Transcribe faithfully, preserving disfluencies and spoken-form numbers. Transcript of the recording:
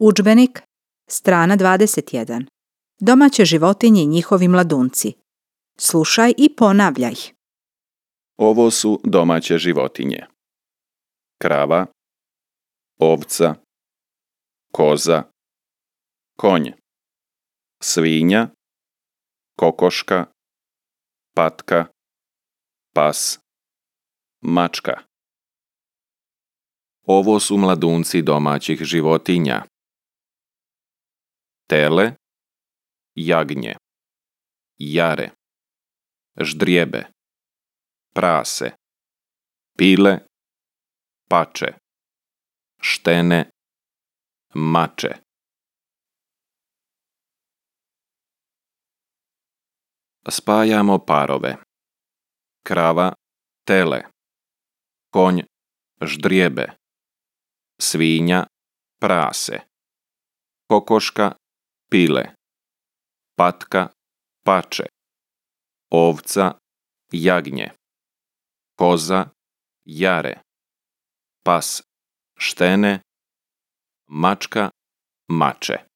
Udžbenik, strana dvadeset jedan. Domaće životinje i njihovi mladunci. Slušaj i ponavljaj. Ovo su domaće životinje: krava, ovca, koza, konj, svinja, kokoška, patka, pas, mačka. Ovo su mladunci domaćih životinja: tele, jagnje, jare, ždrijebe, prase, pile, pače, štene, mače. Spajamo parove: krava, tele, konj, ždrijebe, svinja, prase, kokoška, pile, patka, pače, ovca, jagnje, koza, jare, pas, štene, mačka, mače.